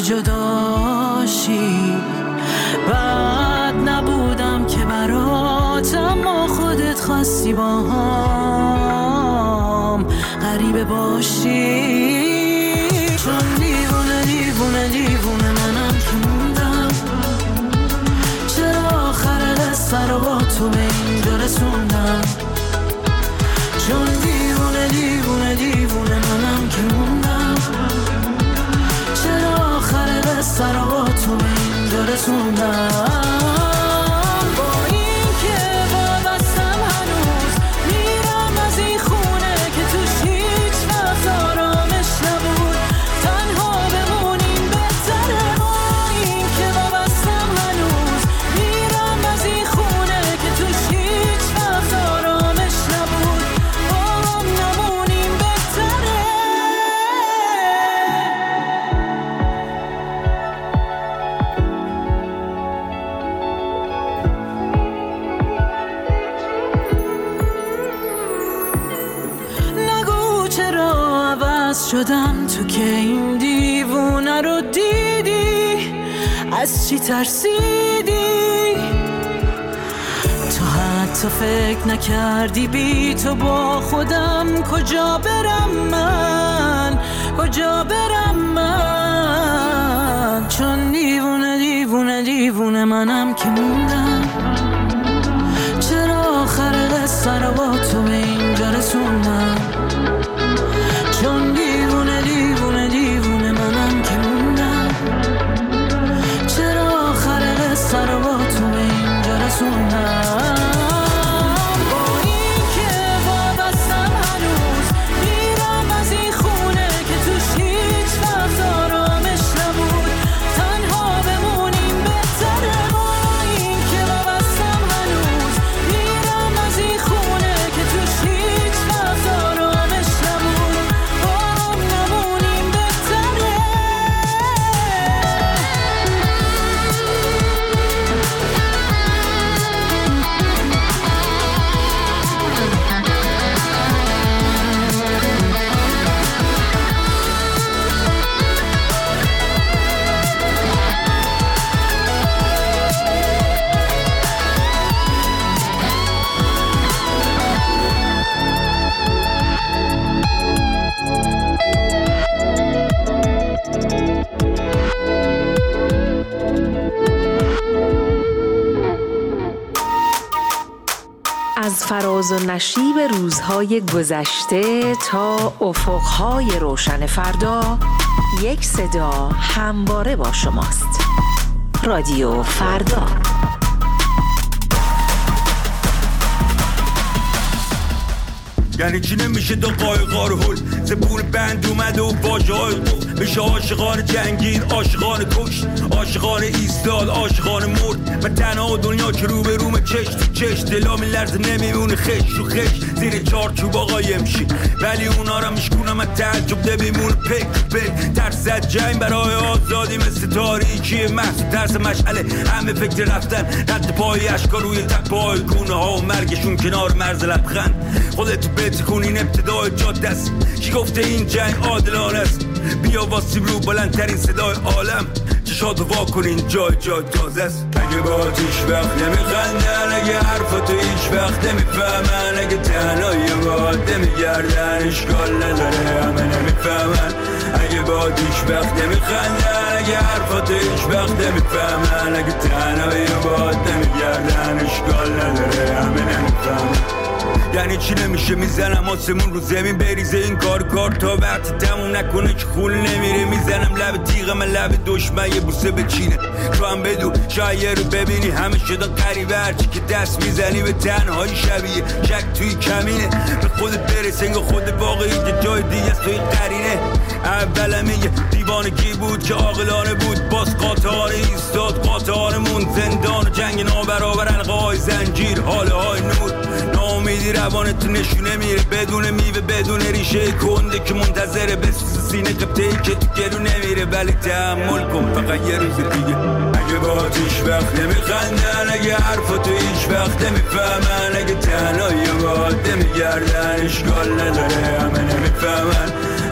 جداشی بد نبودم که برات، اما خودت خواستی با هم غریبه باشی. چون دیوونه دیوونه دیوونه منم که موندم، چرا آخر قصه رو با تو به اینجا رسوندم. چون دیوونه دیوونه دیوونه منم که موندم، چرا آخر قصه رو با تو به اینجا رسوندم. شدم تو که این دیوونه رو دیدی، از چی ترسیدی؟ تو حتی فکر نکردی بی تو با خودم کجا برم من، کجا برم من. چون دیوونه دیوونه دیوونه منم که موندم، چرا آخر قصه رو با تو به اینجا رسوندم. چون دیوونه دیوونه دیوونه منم که موندم، چرا آخر قصه رو با تو به اینجا رسوندم. از فراز و نشیب روزهای گذشته تا افقهای روشن فردا، یک صدا همواره با شماست. رادیو فردا. یعنی چی نمیشه دو قایقا رو هل، زبون بند اومده و واژه های قفل بشه. عاشقان جنگید، عاشقان کشت، عاشقان ایستاد، عاشقان مرد. من تنها دنیا که رو به روم چش تو چش، دلا میلرزه نمیمونه خش تو خش. زیر چارچوب آقای امشی ولی اونا را میشکونم از تعجب نمیمونه پک تو پک. ترس از جنگ برای آزادی مثل تاریکی محض ترس مشعله، همه فکر رفتن رد پای اشکا روی تپای گونه ها و مرگشون کنار مرز لبخند. خودتو بتکن این ابتدای جاده است، کی گفته این جنگ عادلانه است؟ بیا واسیم رو بلندترین صدای عالم، چشاتو وا کن این جای تازه است. اگه با هیچ وقت نمیخندن، اگه حرفاتو هیچ وقت نمیفهمن، اگه تنهایی باید نمیگردن اشکال نداره همه نمیفهمن. اگه با هیچ وقت نمیخندن، اگه حرفاتو هیچ وقت نمیفهمن، اگه تنهایی باید نمیگردن اشکال نداره همه نمیفهمن. یعنی چی نمیشه میزنم آسمون رو زمین بریزه این کار تا وقت تموم نکنه که خون نمیره. میزنم لب تیغم لب دشمن یه بوسه بچینه، تو هم بدو شاید رو ببینی همه شدن قریبه. هرچی که دست میزنی به تنهایی شبیه شک توی کمینه. به خودت برس انگار خود واقعی که جای دیگه است توی قرینه. اولم یه دیوانگی بود که عاقلانه بود، باز قاطعانه ایستاد قاطعانمون. زندان و جنگ نابرابر حلقه‌های زنجیر، حاله های نور. ناامیدی روانت نشونه میره بدون میوه بدون ریشه کنده که منتظره بسوز سینه قبطه‌ای که تو گلو نمیره. ولی تحمل کن فقط یه روز دیگه. اگه با هیچ وقت نمیخندن، اگه حرفاتو هیچ وقت نمیفهمن، اگه تنهایی باید نمیگردن اشکال نداره همه نمیفهمن.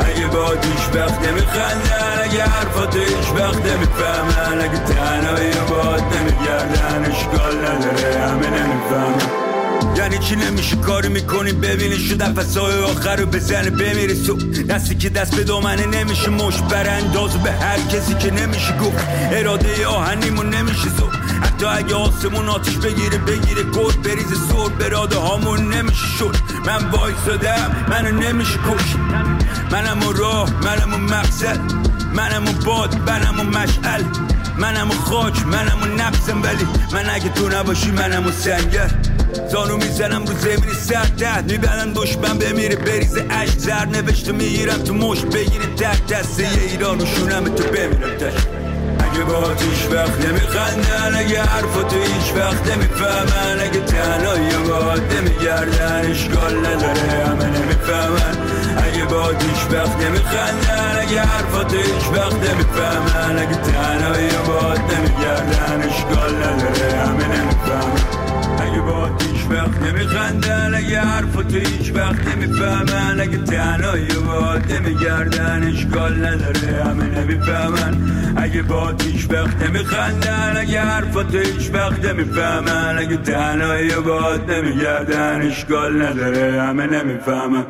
اگه با هیچ وقت نمیخندن، اگه حرفات هیچ وقت نمیفهمن، اگه تنهایی باد نمیگردن، اشکال نداره همه نمیفهمن. یعنی چی نمیشه کاری میکنی ببینی شو نفسای آخر رو بزنه بمیری سو دستی که دست به دامنه نمیشه مشت براندازو به هر کسی که نمیشه گفت اراده آهنیمون نمیشه زو حتی اگه آسمون آتیش بگیره گرد بریزه سر براده هامون نمیشه شد. من وایسادم منو نمیشه کش، منم اون راه منم اون مقصد، منم اون باد منم اون مشعل، منم اون خاک منم اون نفسم، ولی من اگه تو نباشی منم اون سنگر. زانو میزنم رو زمین سرد میبندن دشمن بمیره بریزه عشق زر نوشته میگیرم تو مشت بگیره تک دسته ایران و شونم تو بمیرم تش. اگه با هیچ وقت نمیخندن، اگه حرفاتو هیچ وقت نمیفهمن، اگه تنهایی باد نمیگردن، اشکال نداره همه نمیفهمن. اگه با هیچ وقت نمیخندن، اگه حرفاتو هیچ وقت نمیفهمن، اگه تنهایی باد نمیگردن، اشکال نداره همه نمیفهمن. اگه با هیچ وقت نمیخندن، اگه حرفاتو هیچ وقت نمیفهمن، اگه تنهایی باد نمیگردن، اشکال نداره همه نمیفهمن. اگه با هیچ وقت نمیخندن، اگه حرفاتو هیچ وقت نمیفهمن، اگه تنهایی باد نمیگردن، اشکال نداره همه نمیفهمن.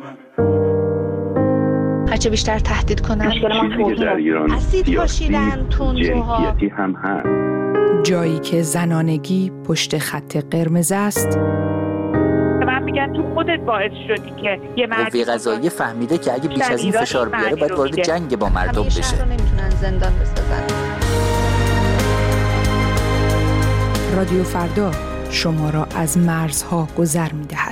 هرچه بیشتر تهدید کنن اسید پاشیدن تندروها هم هست. جایی که زنانگی پشت خط قرمز است. من میگن تو خودت باعث شدی که یه قوه قضاییه فهمیده که اگه بیش از این فشار بیاره باید وارد جنگ با مردم بشه. همیشه رو نمیتونن زندان بسازن. رادیو فردا شما را از مرزها گذر می‌دهد.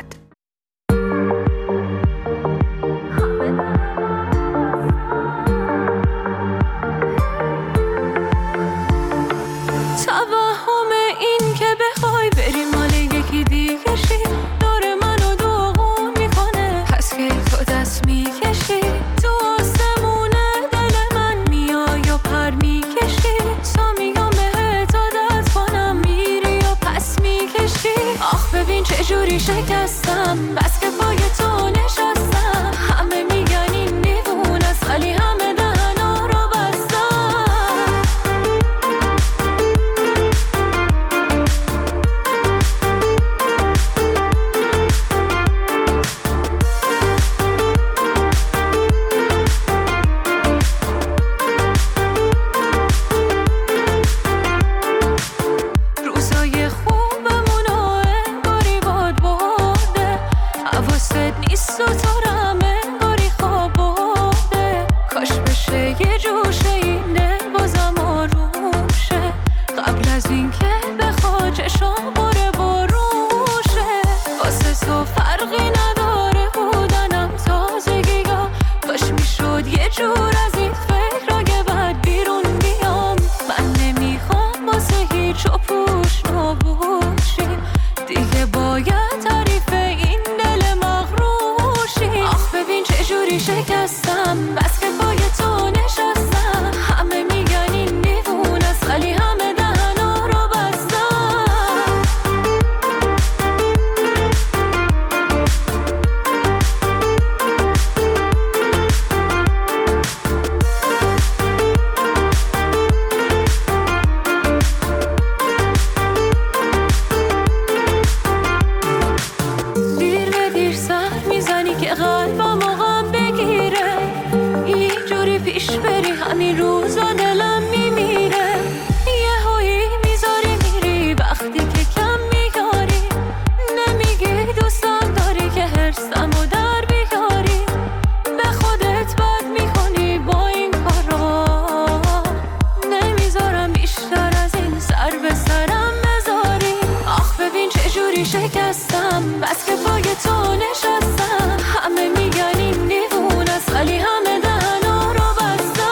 توهم این که بخوای بری مال یکی دیگه شی داره منو داغون میکنه، پس که تو دست میکشی تو آسمونه دل من میای و پر میکشی، تا میام بهت عادت کنم میری و پس میکشی. آخ ببین چجوری شکستم بس که پای تو نشستم، همه میگن این دیوونه است ولی همه دهنا رو بستم. روزای خوبمونو انگاری باد برده، حواست نیست و تو رو هم انگاری خواب برده. کاش بشه یه جوشه اینه بازم آروم شه، قبل از این که بخواد چشام باره باروشه. واسه تو فرقی نداره بودنم تازگی ها، کاش میشد یه جور از این فکر اگه بعد بیرون بیام. من نمیخوام واسه هیچ و پوش نباشیم، دیگه باید تعریف این دل مغروشی. آخ ببین چجوری شکستم بس که پای تو نشستم، همه میگن این دیوونه است ولی همه دهنا رو بستم. دیر به دیر سر میزنی که قلبم غم بگیره، اینجوری پیش بری همین روزا دلم میمیره. یه هایی میذاری میری وقتی که کم میگاری، نمیگی دوستم داری که هرسم و در بیاری. به خودت بد میکنی با این کارا، نمیذارم بیشتر از این سر به سرم بذاری. آخ ببین چجوری شکستم بس که پای تو نشستم، همه میگن این دیوونه است ولی همه دهنا رو بستم.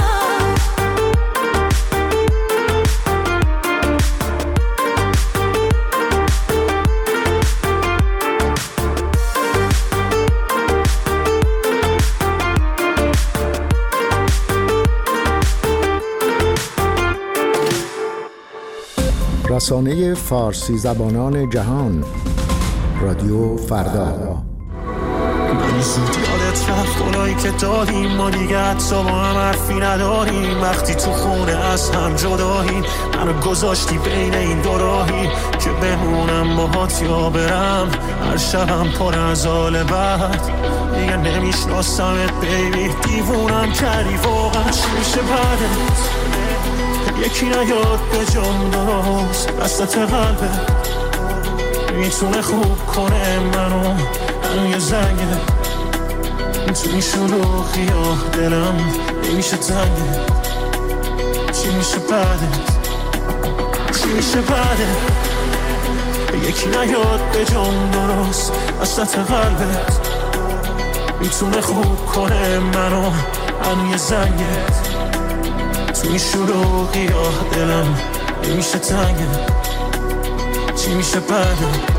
رسانه فارسی زبانان جهان رادیو فردا. زود یادت رفت قولایی که دادیم ما دیگه حتی با هم حرفی نداریم. وقتی تو خونه از هم جداییم منو گذاشتی بین این دو راهی که بمونم باهات یا برم. هر شبم پر از حال بد دیگه نمیشناسمت بیبی. دیوونم کردی واقعا چی میشه بعدت؟ یکی نیاد به جام درست وسط قلبه میتونه خوب کنه منو. الان یه زنگه تو این شلوغی دلم نمیشه تنگه. چی میشه بعدت؟ چی میشه بعدت؟ یکی نیاد به جام درست وسط قلبت میتونه خوب کنه منو. الان یه زنگه تو این شلوغی دلم نمیشه تنگه. چی میشه بعدت؟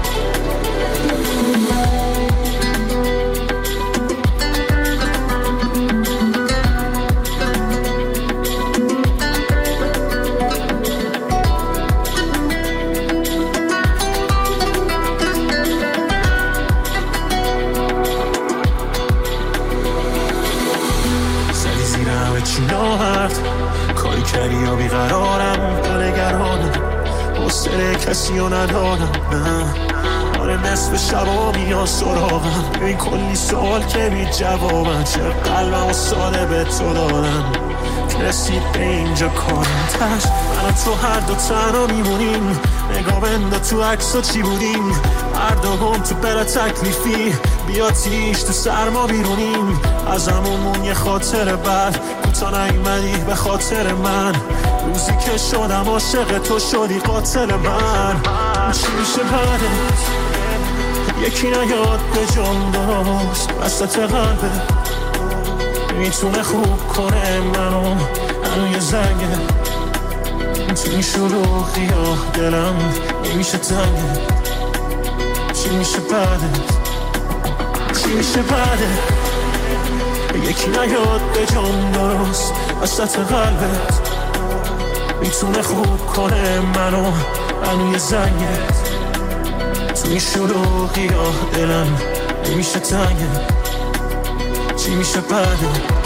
کاری کردی یا بیقرارم نگرانم حوصله کسی رو ندارم. نه آره نصف شبا میان سراغم این کلی سوال که بی جوابم. چه قلبم و ساده به تو دادم که رسید به اینجا کارم تش. من تو هر دو تنها میمونیم نگاه بنده تو عکس و چی بودیم. هر دوم تو بره تکلیفی بیا تیش تو سرما بیرونیم. از همون یه خاطر بد کوتا نیومدی به خاطر من. روزی که شدم عاشق تو شدی قاتل من. چی میشه بعدت؟ یکی نیاد به جام درست وسط قلبه میتونه خوب کنه منو. الان یه زنگه تو این شلوغی دلم نمیشه تنگه. چی میشه بعدت؟ چی میشه بعدت؟ یکی نیاد به جام درست وسط قلبت میتونه خوب کنه منو. الان یه زنگه تو این شلوغی دلم نمیشه تنگه. چی میشه بعدت؟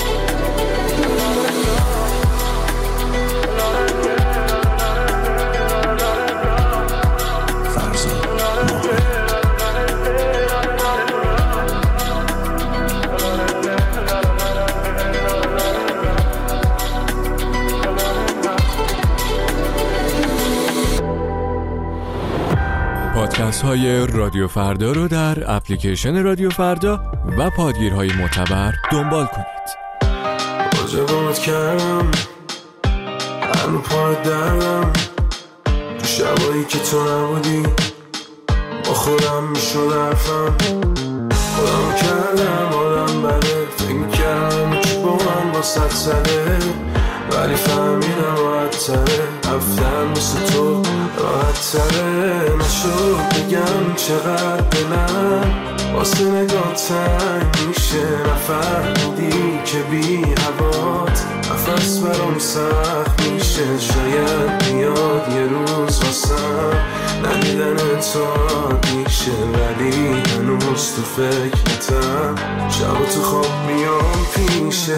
پادکست های رادیو فردا رو در اپلیکیشن رادیو فردا و پادگیرهای معتبر دنبال کنید. واجبات کردم هنو پای دردم تو شبایی که تو نبودی با خودم میشد حرفم. خودم کردم آدم بده فکر میکردم که با من با صد سده ولی فهمیدم راحت تره رفتن مثل تو راحت تره. نشد بگم چقدر دلم واسه نگاه تنگ میشه. نفهمیدی که بی هوات نفس برام سخت میشه. شاید بیاد یه روز واسم ندیدن تو میشه ولی هنوز تو فکرتم. شب تو خواب میام پیشت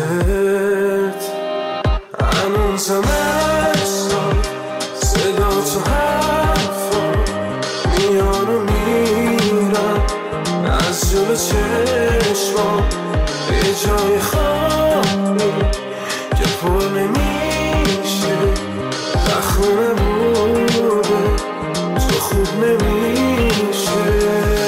هنوزم احسان صدا تو حرفا میان و میرم از جلو چشمام به جای خالی که پر نمیشه. زخم بوده تو خوب نمیشه.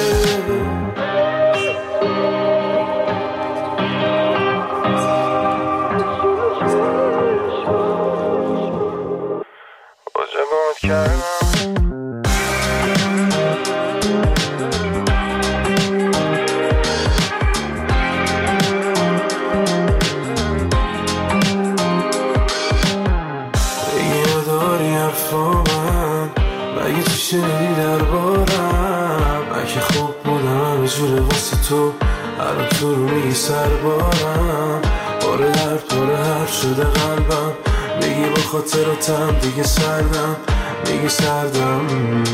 تو الان تو رو میگی سربارم باره درد باره حرف شده قلبم. میگی با خاطراتم دیگه سردم میگی سردم.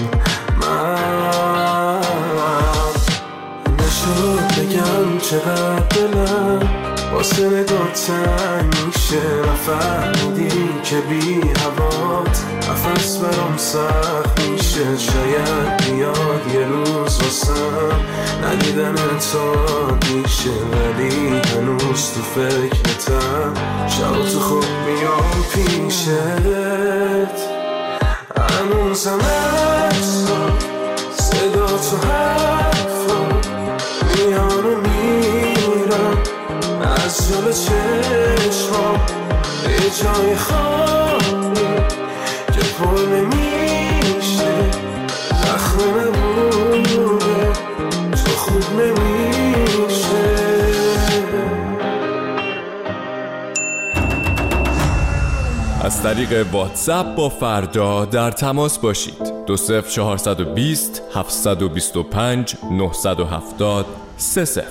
من نشد بگم چقدر واسه نگاه تنگ میشه. نفهمیدی که بی هوات نفس برام سخت میشه. شاید بیاد یه روز واسم ندیدن انتاد میشه، ولی هنوز تو فکرتم شب تو خوب میام پیشت. هنوزم عکسات صدا تو حرفا میان و میرم از جلو چشمام. یه جای خالی که پر نمیشه، زخم نبوده تو خوب نمیشه. از طریق واتساپ با فردا در تماس باشید. 20420 725 970 30.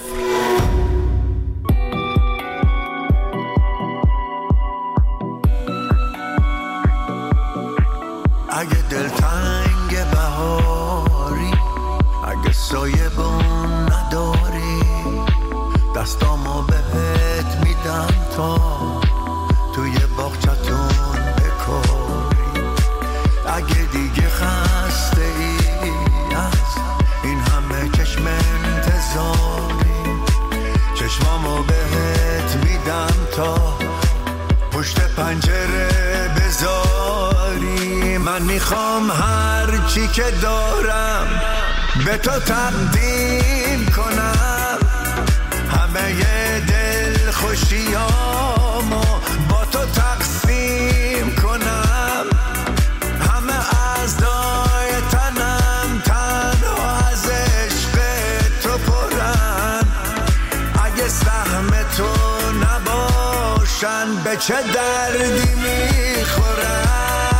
اگه دلتنگ بهاری، اگه سایه بون نداری، دستامو بهت میدم تا توی باغچتون بکاری. اگه دیگه خسته ای از این همه چشم انتظاری، چشمامو بهت میدم تا پشت پنجره بذاری. من میخوام هر چی که دارم به تو تقدیم کنم، همه دل خوشیامو با تو تقسیم کنم. همه اعضای تنم تنها از عشق تو پرن. اگه سهم تو نباشن به چه دردی میخورن؟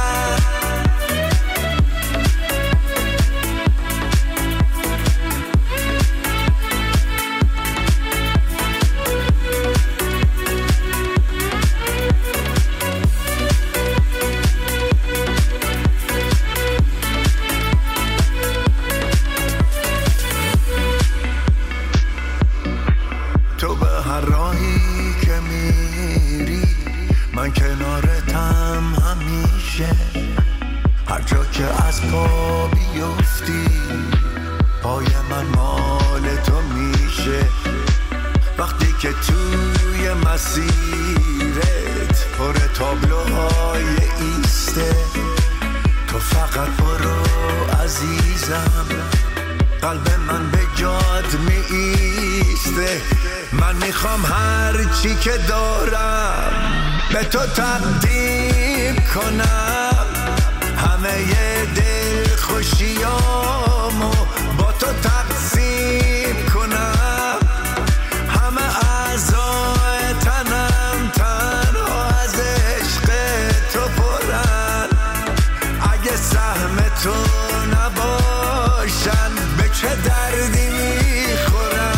تو به هر راهی که میری من کنارتم همیشه. هر جا که از پا بیفتی پای من مال تو میشه. وقتی که توی مسیرت پر تابلوهای ایسته، تو فقط برو عزیزم، قلب من به جات می ایسته. من میخوام هر چی که دارم به تو تقدیم کنم، همه دل خوشیامو با تو تقسیم کنم. همه اعضای تنم تنها از عشق تو پرن. اگه سهم تو نباشن به چه دردی میخورن؟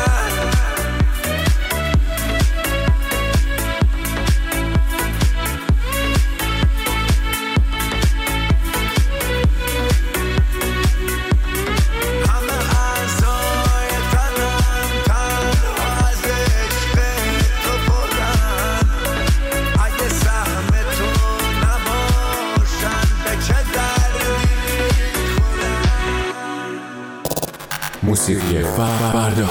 موسیقی فردا.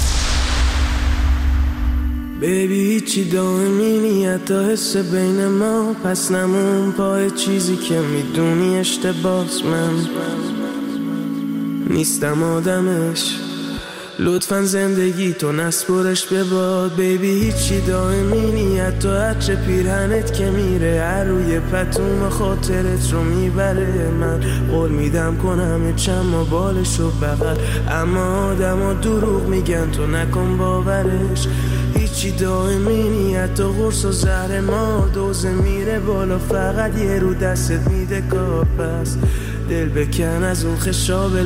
بیبی هیچی دائمی نیت تا حس بین ما، پس نمون پای چیزی که میدونی اشتباس. من نیستم آدمش، لطفاً زندگی تو نسپرش به باد. بیبی هیچی دائمی نیت تا عطر پیرهنت که میره هر روی پتوم خاطرت رو میبره. من قول میدم کنم چما بالش رو بغل، اما آدم ها دروغ میگن تو نکن باورش. هیچی دائمی نیت تا قرص و زهر ما، دوزه میره بالا فقط یه رو دستت میده کار. پس دل بکن از اون خشاب